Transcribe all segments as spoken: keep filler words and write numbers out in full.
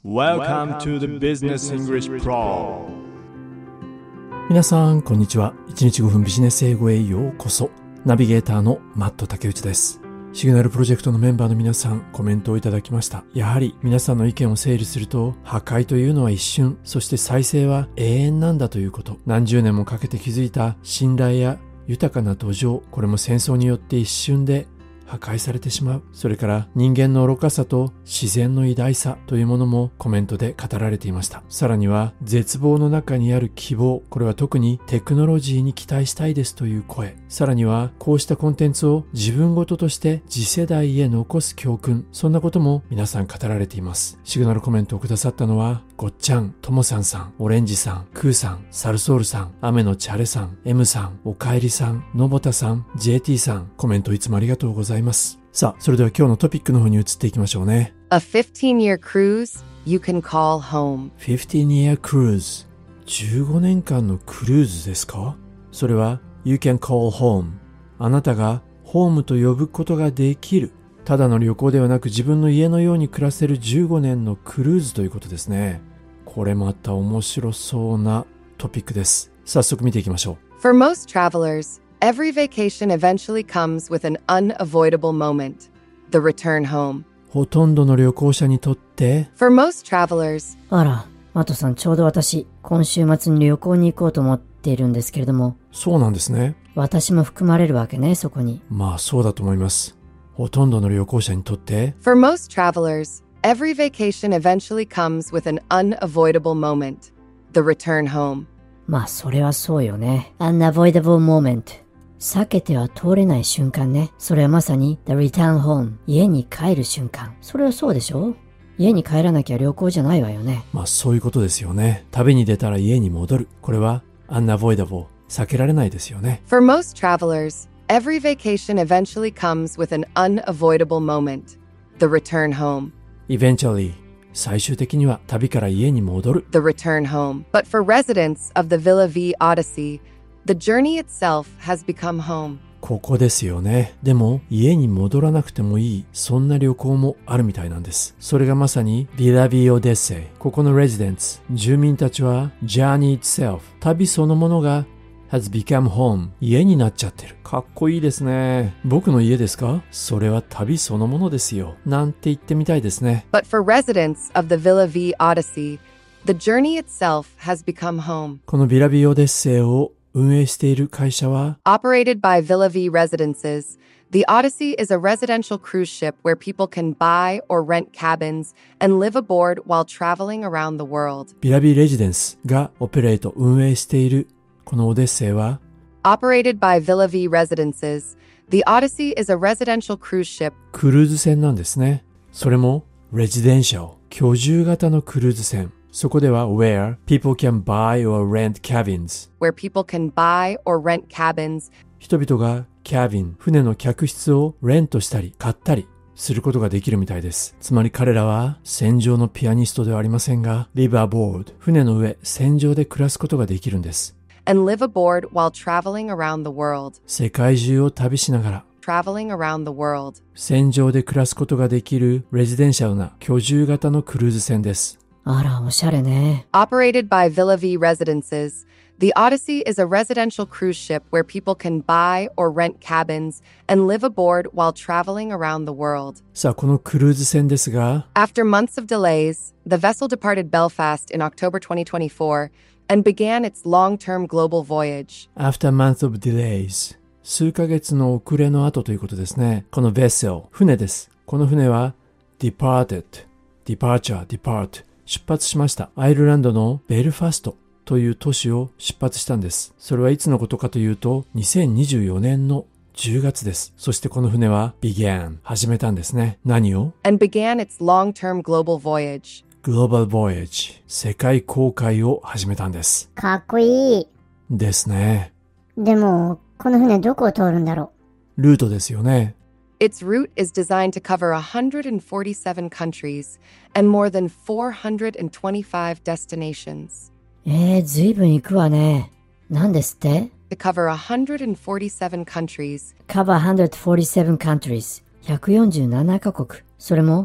Welcome to the Business English Pro。 皆さんこんにちは。いちにちごふんビジネス英語へようこそ。ナビゲーターのマット竹内です。シグナルプロジェクトのメンバーの皆さん、コメントをいただきました。やはり皆さんの意見を整理すると、破壊というのは一瞬、そして再生は永遠なんだということ。何十年もかけて築いた信頼や豊かな土壌、これも戦争によって一瞬で破壊されてしまう。それから人間の愚かさと自然の偉大さというものもコメントで語られていました。さらには絶望の中にある希望、これは特にテクノロジーに期待したいですという声。さらにはこうしたコンテンツを自分ごととして次世代へ残す教訓、そんなことも皆さん語られています。シグナルコメントをくださったのはごっちゃん、ともさんさん、オレンジさん、クーさん、サルソールさん、雨のチャレさん、エムさん、おかえりさん、のぼたさん、ジェーティー さん、コメントいつもありがとうございます。さあ、それでは今日のトピックの方に移っていきましょうね。 A fifteen-year cruise you can call home. fifteen year cruise、 じゅうごねんかんのクルーズですか？それは You can call home、 あなたがホームと呼ぶことができる、ただの旅行ではなく自分の家のように暮らせるじゅうごねんのクルーズということですね。これまた面白そうなトピックです。早速見ていきましょう。 For most travelers, every vacation eventually comes with an unavoidable moment, the return home. ほとんどの旅行者にとって For most travelers, あら、マトさん、ちょうど私、今週末に旅行に行こうと思っているんですけれども。 そうなんですね。 私も含まれるわけね、そこに。 まあそうだと思います。ほとんどの旅行者にとって For most travelers, every vacation eventually comes with an unavoidable moment, the return home. まあそれはそうよね。Unavoidable moment。避けては通れない瞬間ね。それはまさに The return home。家に帰る瞬間。それはそうでしょ？家に帰らなきゃ旅行じゃないわよね。 まあそういうことですよね。旅に出たら家に戻る。これは unavoidable。避けられないですよね。 For most travelers, every vacation eventually comes with an unavoidable moment, the return home. Eventually、最終的には旅から家に戻る。 The return home. But for residents of the Villa V Odyssey, the journey itself has become home. ここですよね。でも家に戻らなくてもいい、そんな旅行もあるみたいなんです。それがまさに Villa V Odyssey。ここの residents、住民たちは journey itself、旅そのものがhas become home。家になっちゃってる。かっこいいですね。僕の家ですか？それは旅そのものですよ。なんて言ってみたいですね。 But for residents of the Villa V Odyssey, the journey itself has become home. このビラビオデッセイを運営している会社は Operated by Villa V Residences, the Odyssey is a residential cruise ship where people can buy or rent cabins and live aboard while traveling around the world. ビラビレジデンスがオペレート運営しているこのオデッセイは Operated by Villa V Residences, the Odyssey is a residential cruise ship. クルーズ船なんですね。それもレジデンシャル、居住型のクルーズ船。そこでは where people can buy or rent cabins、 where people can buy or rent cabins. 人々がキャビン、船の客室をレントしたり買ったりすることができるみたいです。つまり彼らは船上のピアニストではありませんが live aboard、 船の上、船上で暮らすことができるんです。 And live aboard while traveling around the world. 世界中を旅しながら Traveling around the world. 船上で暮らすことができるレジデンシャルな居住型のクルーズ船です。 あら、おしゃれね。 Operated by Villa V Residences, the Odyssey is a residential cruise ship where people can buy or rent cabins and live aboard while traveling around the world. さあ、このクルーズ船ですが After months of delays, the vessel departed Belfast in October twenty twenty-four and began its long-term global voyage. After a month of delays、 数ヶ月の遅れの後ということですね。この vessel、 船です。この船は departed、 departure、 depart、 出発しました。アイルランドのベルファストという都市を出発したんです。それはいつのことかというとにせんにじゅうよねんのじゅうがつです。そしてこの船は began、 始めたんですね。何を？ And began its long-term global voyage. Global Voyage、 世界航海を始めたんです。 かっこいい。 ですね。 でも、この船どこを通るんだろう？ルートですよね。 Its route is designed to cover one hundred forty-seven countries and more than four hundred twenty-five destinations. えー、ずいぶん行くわね。何ですって？ To cover one hundred forty-seven countries. Cover one hundred forty-seven countries。ひゃくよんじゅうななカ国。それも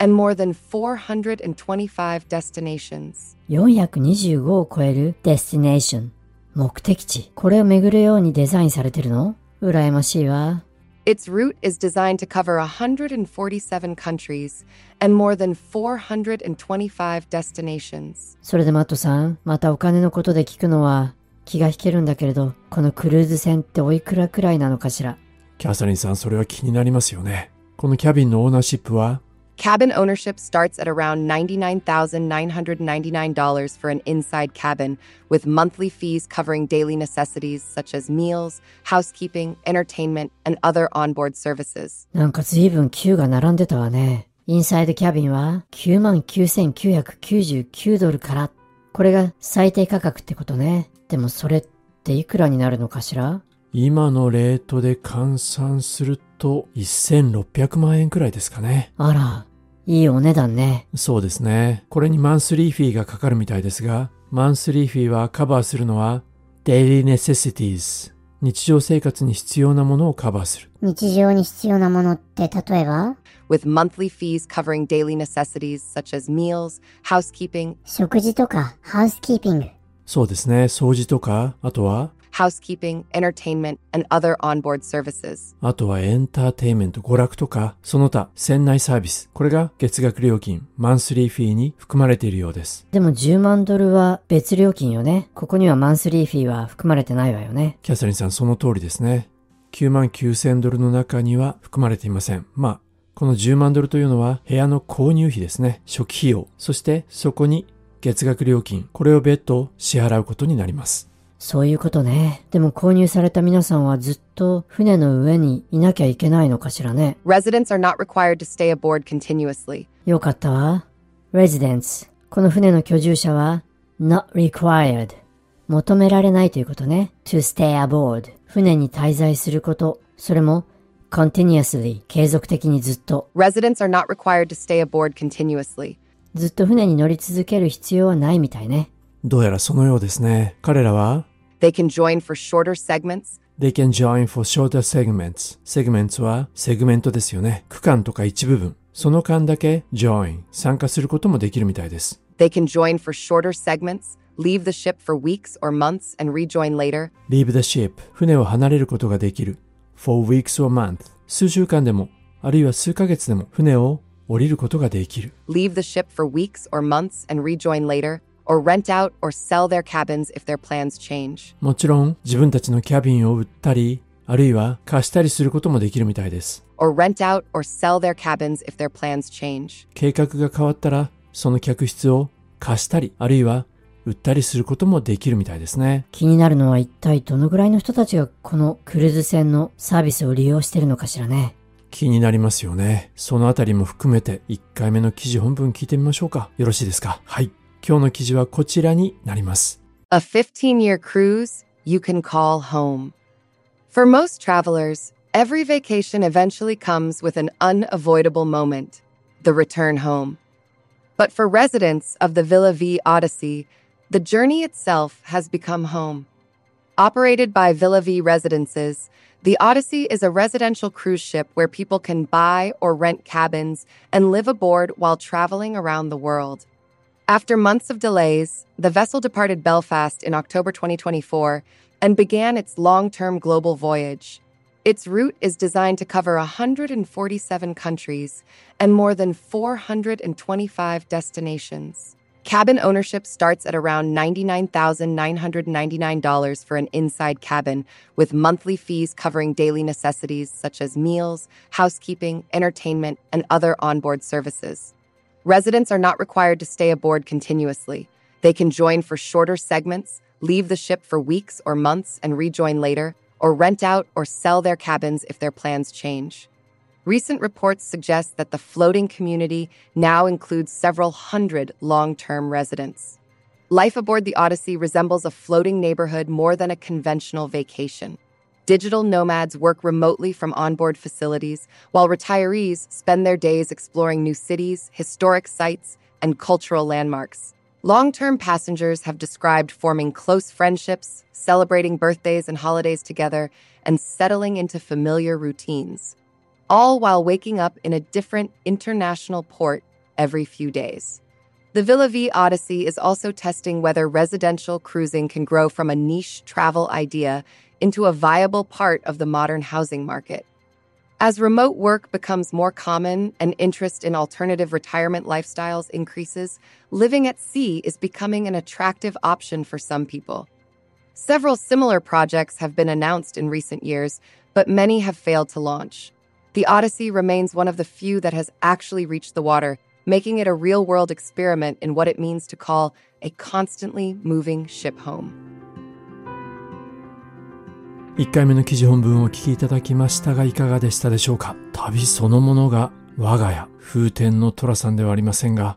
and more than four hundred twenty-five destinations. よんひゃくにじゅうごを超えるデスティネーション。目的地。これを巡るようにデザインされてるの？羨ましいわ。 Its route is designed to cover one hundred forty-seven countries and more than four hundred twenty-five destinations. それでマットさん、またお金のことで聞くのは気が引けるんだけれど、このクルーズ船っておいくらくらいなのかしら？ キャサリンさん、それは気になりますよね。このキャビンのオーナーシップは Cabin ownership starts at around ninety-nine thousand nine hundred ninety-nine dollars for an inside cabin, with monthly fees covering daily necessities such as meals, housekeeping, entertainment, and other onboard services. なんか随分きゅうが並んでたわね。インサイドキャビンは きゅうまんきゅうせんきゅうひゃくきゅうじゅうきゅうドルから。これが最低価格ってことね。でもそれっていくらになるのかしら？ 今のレートで換算するとせんろっぴゃくまんえんくらいですかね。 あら、いいお値段ね。 そうですね。これにマンスリーフィーがかかるみたいですが、マンスリーフィーはカバーするのは Daily Necessities。日常生活に必要なものをカバーする。 日常に必要なものって例えば？ With monthly fees covering daily necessities such as meals, housekeeping, 食事とかハウスキーピング。 そうですね。掃除とか、あとは housekeeping, entertainment, and other onboard services. あとはエンターテインメント、娯楽とか、その他、船内サービス。これが月額料金、マンスリーフィーに含まれているようです。 でもじゅうまんドルは別料金よね。ここにはマンスリーフィーは含まれてないわよね。 キャサリンさん、その通りですね。きゅうまんきゅうせんドルの中には含まれていません。まあ、このじゅうまんドルというのは部屋の購入費ですね。初期費用。そしてそこに月額料金。これを別途支払うことになります。 そういうことね。でも購入された皆さんはずっと船の上にいなきゃいけないのかしらね。 Residents are not required to stay aboard continuously. よかったわ。Residents。この船の居住者は not required。求められないということね。to stay aboard。船に滞在すること。それもcontinuously。継続的にずっと。 Residents are not required to stay aboard continuously. ずっと船に乗り続ける必要はないみたいね。 どうやらそのようですね。彼らは They can join for shorter segments. They can join for shorter segments. segments はセグメントですよね。区間とか一部分。その間だけ join 参加することもできるみたいです。 They can join for shorter segments, leave the ship for weeks or months and rejoin later. Leave the ship 船を離れることができる。for weeks or months 数週間でもあるいは数ヶ月でも船を降りることができる。 Leave the ship for weeks or months and rejoin later.Or rent out or sell their cabins if their plans change. もちろん自分たちのキャビンを売ったり、あるいは貸したりすることもできるみたいです。 Or rent out or sell their cabins if their plans change. 計画が変わったら、その客室を貸したり、あるいは売ったりすることもできるみたいですね。 気になるのは一体どのぐらいの人たちがこのクルーズ船のサービスを利用してるのかしらね。 気になりますよね。そのあたりも含めていっかいめの記事本文聞いてみましょうか。よろしいですか？はい。今日の記事はこちらになります。 A fifteen-year cruise you can call home. For most travelers, every vacation eventually comes with an unavoidable moment, the return home. But for residents of the Villa V Odyssey, the journey itself has become home. Operated by Villa V Residences, the Odyssey is a residential cruise ship where people can buy or rent cabins and live aboard while traveling around the world.After months of delays, the vessel departed Belfast in October twenty twenty-four and began its long-term global voyage. Its route is designed to cover one hundred forty-seven countries and more than four hundred twenty-five destinations. Cabin ownership starts at around ninety-nine thousand nine hundred ninety-nine dollars for an inside cabin, with monthly fees covering daily necessities such as meals, housekeeping, entertainment, and other onboard services.Residents are not required to stay aboard continuously. They can join for shorter segments, leave the ship for weeks or months and rejoin later, or rent out or sell their cabins if their plans change. Recent reports suggest that the floating community now includes several hundred long-term residents. Life aboard the Odyssey resembles a floating neighborhood more than a conventional vacation.Digital nomads work remotely from onboard facilities, while retirees spend their days exploring new cities, historic sites, and cultural landmarks. Long-term passengers have described forming close friendships, celebrating birthdays and holidays together, and settling into familiar routines, all while waking up in a different international port every few days. The Villa V Odyssey is also testing whether residential cruising can grow from a niche travel idea into a viable part of the modern housing market. As remote work becomes more common and interest in alternative retirement lifestyles increases, living at sea is becoming an attractive option for some people. Several similar projects have been announced in recent years, but many have failed to launch. The Odyssey remains one of the few that has actually reached the water, making it a real-world experiment in what it means to call a constantly moving ship home. いっかいめの記事本文をお聞きいただきましたがいかがでしたでしょうか。旅そのものが我が家、風天の寅さんではありませんが、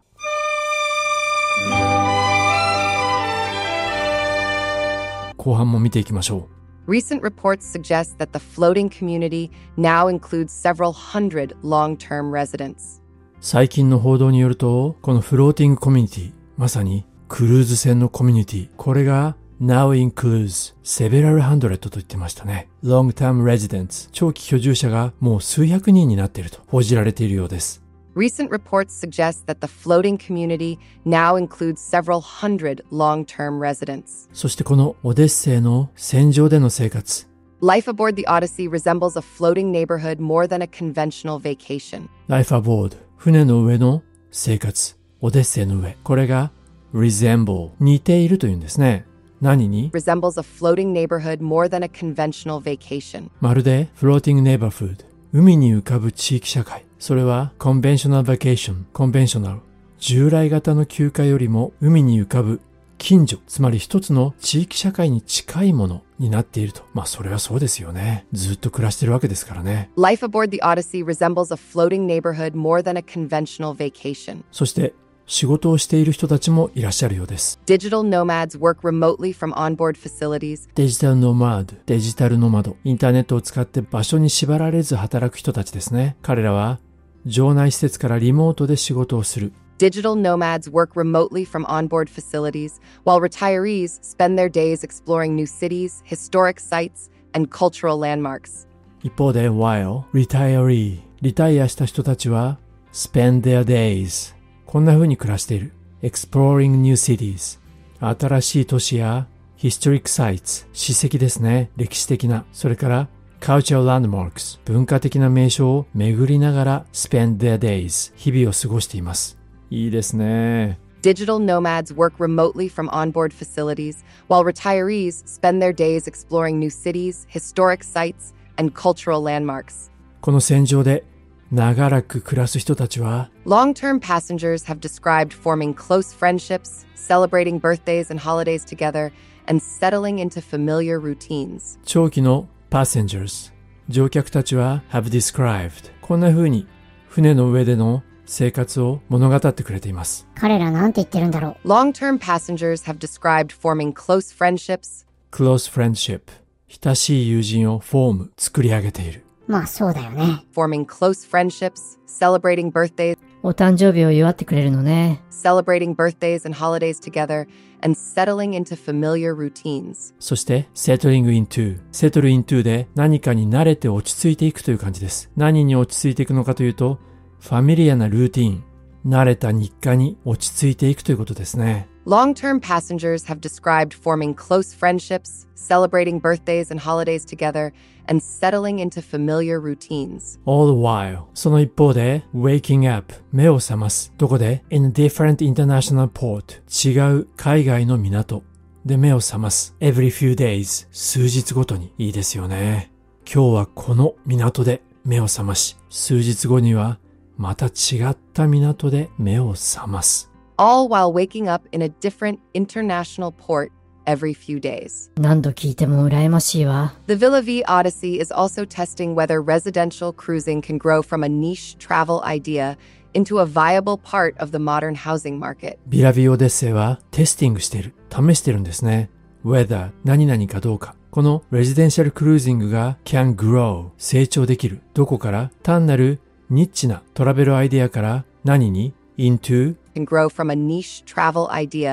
後半も見ていきましょう。 Recent reports suggest that the floating community now includes several hundred long-term residents. 最近の報道によると、このフローティングコミュニティ、まさにクルーズ船のコミュニティ、これがNow includes several hundred と言ってましたね。Long-term residents 長期居住者がもう数百人になっていると報じられているようです。 Recent reports suggest that the floating community now includes several hundred long-term residents. そしてこのオデッセイの船上での生活。 Life aboard the Odyssey resembles a floating neighborhood more than a conventional vacation. Life aboard 船の上の生活。オデッセイの上。これが resemble 似ているというんですね。何に resembles a floating neighborhood more than a conventional vacation. まるで floating neighborhood 海に浮かぶ地域社会。それは conventional vacation conventional 従来型の休暇よりも海に浮かぶ近所、つまり一つの地域社会に近いものになっていると。まあそれはそうですよね。ずっと暮らしてるわけですからね。 Life aboard the Odyssey resembles a floating neighborhood more than a conventional vacation. そして仕事をしている人たちもいらっしゃるようです。 Digital nomads work remotely from onboard facilities. デジタルノマド、デジタルノマド、インターネットを使って場所に縛られず働く人たちですね。彼らは場内施設からリモートで仕事をする。 Digital nomads work remotely from onboard facilities, while retirees spend their days exploring new cities, historic sites, and cultural landmarks. 一方で while retiree、リタイアした人たちは spend their days、こんな風に暮らしている。exploring new cities、新しい都市や historic sites、史跡ですね、歴史的な。それから cultural landmarks、文化的な名所を巡りながら spend their days、日々を過ごしています。いいですね。 Digital nomads work remotely from onboard facilities, while retirees spend their days exploring new cities, historic sites, and cultural landmarks. この船上で長らく暮らす人たちは Long-term passengers have described forming close friendships, celebrating birthdays and holidays together, and settling into familiar routines. 長期の passengers、乗客たちは have described、こんな風に船の上での生活を物語ってくれています。 彼らなんて言ってるんだろう。 Long-term passengers have described forming close friendships, close friendship、親しい友人をフォーム、作り上げている。 まあそうだよね。 forming close friendships, celebrating birthdays, お誕生日を祝ってくれるのね。 celebrating birthdays and holidays together, and settling into familiar routines. そして settling into、settle into で何かに慣れて落ち着いていくという感じです。何に落ち着いていくのかというと、ファミリアなルーティン、慣れた日課に落ち着いていくということですね。 Long-term passengers have described forming close friendships, celebrating birthdays and holidays together, and settling into familiar routines. All the while, その一方で waking up、目を覚ます。どこで in a different international port、違う海外の港で目を覚ます。Every few days、数日ごとに。いいですよね。今日はこの港で目を覚まし、数日後にはまた違った港で目を覚ます。 All while waking up in a different international port every few days. 何度聞いても羨ましいわ。 The Villa V Odyssey is also testing whether residential cruising can grow from a niche travel idea into a viable part of the modern housing market. ビラビオデッセイはテスティングしている、試してるんですね。whether 何々かどうか。このレジデンシャルクルージングが can grow 成長できる。どこから？単なるニッチなトラベルアイデアから何に into can grow from a niche travel idea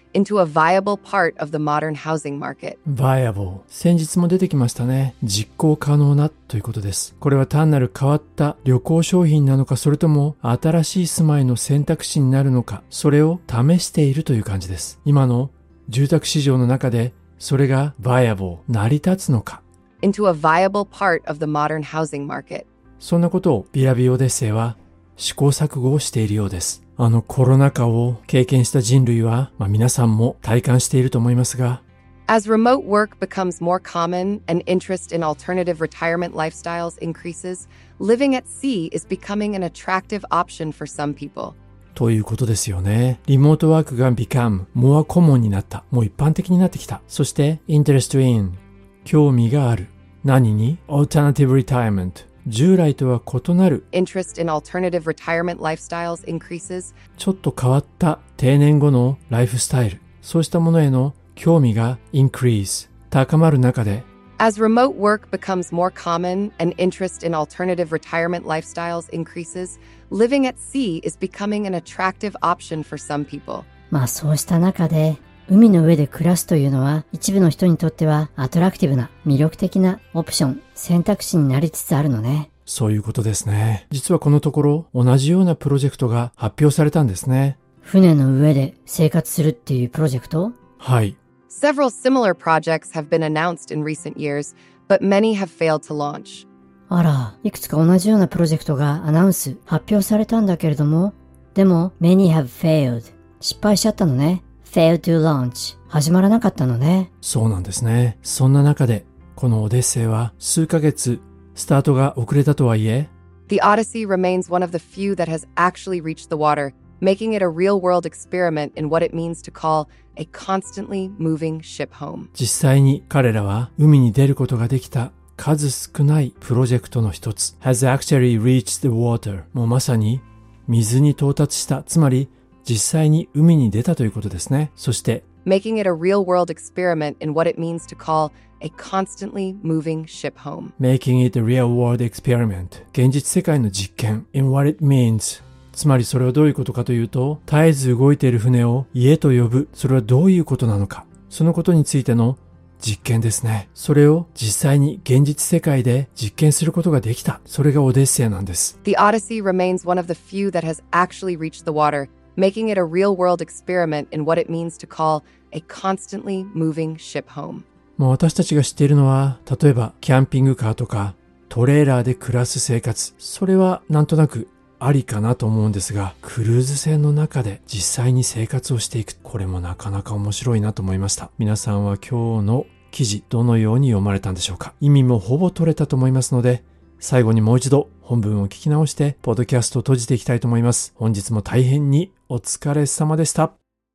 into a viable part of the modern housing market. viable。先日も出てきましたね。実行可能なということです。これは単なる変わった旅行商品なのか、それとも新しい住まいの選択肢になるのか、それを試しているという感じです。今の住宅市場の中でそれが viable、成り立つのか。 into a viable part of the modern housing market. そんなことをビラビオデッセイは試行錯誤をしているようです。あのコロナ禍を経験した人類は、まあ、皆さんも体感していると思いますが、 As remote work becomes more common and interest in alternative retirement lifestyles increases, living at sea is becoming an attractive option for some people. ということですよね。リモートワークが become more common になった。もう一般的になってきた。そして interest in 興味がある。何に alternative retirement 従来とは異なる interest in alternative retirement lifestyles increases ちょっと変わった定年後のライフスタイル、そうしたものへの興味が increase 高まる中で As remote work becomes more common and interest in alternative retirement lifestyles increases, living at sea is becoming an attractive option for some people. まあそうした中で海の上で暮らすというのは一部の人にとってはアトラクティブな魅力的なオプション、選択肢になりつつあるのね。 そういうことですね。実はこのところ同じようなプロジェクトが発表されたんですね。 船の上で生活するっていうプロジェクト？ はい。 Several similar projects have been announced in recent years, but many have failed to launch. あら、いくつか同じようなプロジェクトがアナウンス、発表されたんだけれども、でも many have failed 失敗しちゃったのね。failed to launch 始まらなかったのね。 そうなんですね。そんな中でこのオデッセイは数ヶ月スタートが遅れたとはいえ The Odyssey remains one of the few that has actually reached the water, making it a real-world experiment in what it means to call a constantly moving ship home. 実際に彼らは海に出ることができた数少ないプロジェクトの一つ has actually reached the water もうまさに水に到達した、つまり実際に海に出たということですね。そして making it a real-world experiment in what it means to call a constantly moving ship home. making it a real-world experiment 現実世界の実験 in what it means つまりそれはどういうことかというと、絶えず動いている船を家と呼ぶ。それはどういうことなのか、そのことについての実験ですね。それを実際に現実世界で実験することができた。それがオデッセイなんです。 The Odyssey remains one of the few that has actually reached the water, making it a real-world experiment in what it means to call a constantly moving ship home. もう私たちが知っているのは、例えばキャンピングカーとかトレーラーで暮らす生活。それはなんとなくありかなと思うんですが、クルーズ船の中で実際に生活をしていく。これもなかなか面白いなと思いました。皆さんは今日の記事どのように読まれたんでしょうか。意味もほぼ取れたと思いますので、最後にもう一度本文を聞き直して、ポッドキャストを閉じていきたいと思います。本日も大変にお疲れ様でした。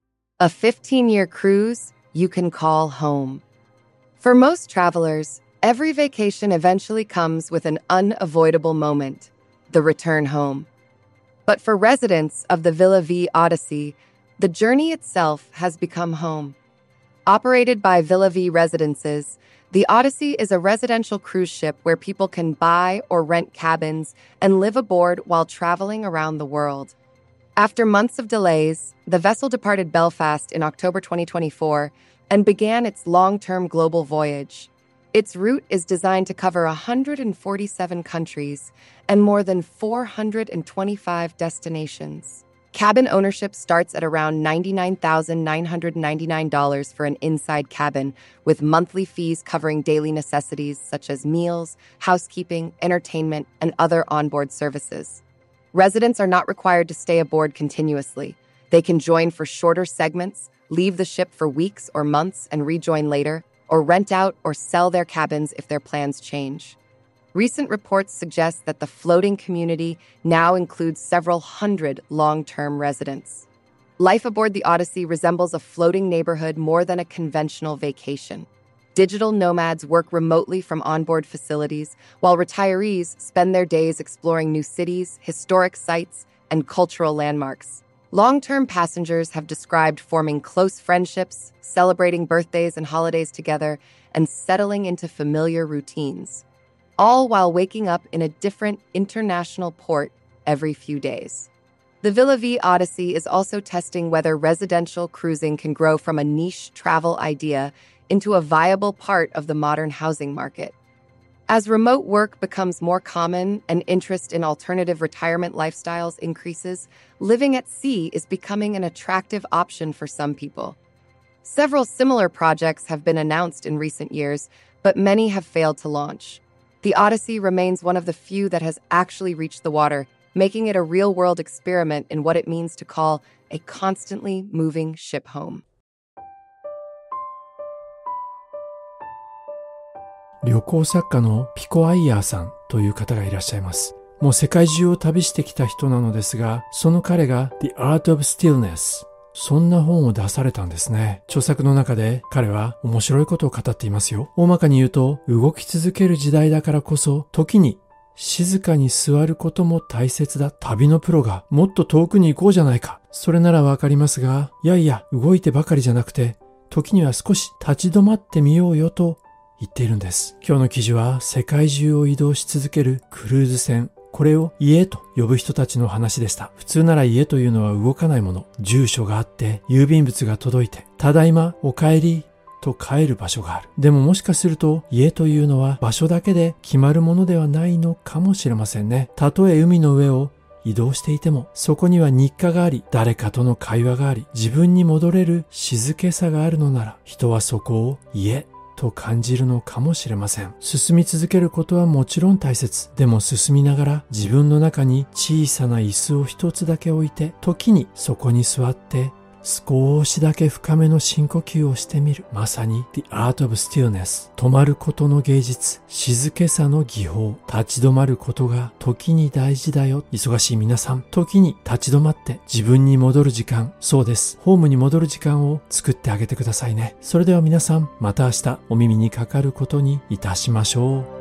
A fifteen-year cruise you can call home. For most travelers, every vacation eventually comes with an unavoidable moment, the return home. But for residents of the Villa V Odyssey, the journey itself has become home. Operated by Villa V Residences, the Odyssey is a residential cruise ship where people can buy or rent cabins and live aboard while traveling around the world. After months of delays, the vessel departed Belfast in October twenty twenty-four and began its long-term global voyage. Its route is designed to cover one hundred forty-seven countries and more than four hundred twenty-five destinations. Cabin ownership starts at around ninety-nine thousand nine hundred ninety-nine dollars for an inside cabin, with monthly fees covering daily necessities such as meals, housekeeping, entertainment, and other onboard services. Residents are not required to stay aboard continuously. They can join for shorter segments, leave the ship for weeks or months and rejoin later, or rent out or sell their cabins if their plans change. Recent reports suggest that the floating community now includes several hundred long-term residents. Life aboard the Odyssey resembles a floating neighborhood more than a conventional vacation. Digital nomads work remotely from onboard facilities, while retirees spend their days exploring new cities, historic sites, and cultural landmarks. Long-term passengers have described forming close friendships, celebrating birthdays and holidays together, and settling into familiar routines, all while waking up in a different international port every few days. The Villa V Odyssey is also testing whether residential cruising can grow from a niche travel idea into a viable part of the modern housing market. As remote work becomes more common and interest in alternative retirement lifestyles increases, living at sea is becoming an attractive option for some people. Several similar projects have been announced in recent years, but many have failed to launch. The Odyssey remains one of the few that has actually reached the water, making it a real-world experiment in what it means to call a constantly moving ship home. 旅行作家のピコ・アイヤーさんという方がいらっしゃいます。もう世界中を旅してきた人なのですが、その彼が The Art of Stillness、そんな本を出されたんですね。著作の中で彼は面白いことを語っていますよ。大まかに言うと、動き続ける時代だからこそ、時に静かに座ることも大切だ。旅のプロがもっと遠くに行こうじゃないか。それならわかりますが、いやいや、動いてばかりじゃなくて、時には少し立ち止まってみようよと言っているんです。今日の記事は世界中を移動し続けるクルーズ船。これを家と呼ぶ人たちの話でした。普通なら家というのは動かないもの。住所があって、郵便物が届いて、ただいま、お帰りと帰る場所がある。でももしかすると、家というのは場所だけで決まるものではないのかもしれませんね。たとえ海の上を移動していても、そこには日課があり、誰かとの会話があり、自分に戻れる静けさがあるのなら、人はそこを家と感じるのかもしれません。進み続けることはもちろん大切。でも進みながら自分の中に小さな椅子を一つだけ置いて、時にそこに座って少しだけ深めの深呼吸をしてみる。まさに The Art of Stillness。止まることの芸術。静けさの技法。立ち止まることが時に大事だよ。忙しい皆さん、時に立ち止まって自分に戻る時間。そうです。ホームに戻る時間を作ってあげてくださいね。それでは皆さん、また明日お耳にかかることにいたしましょう。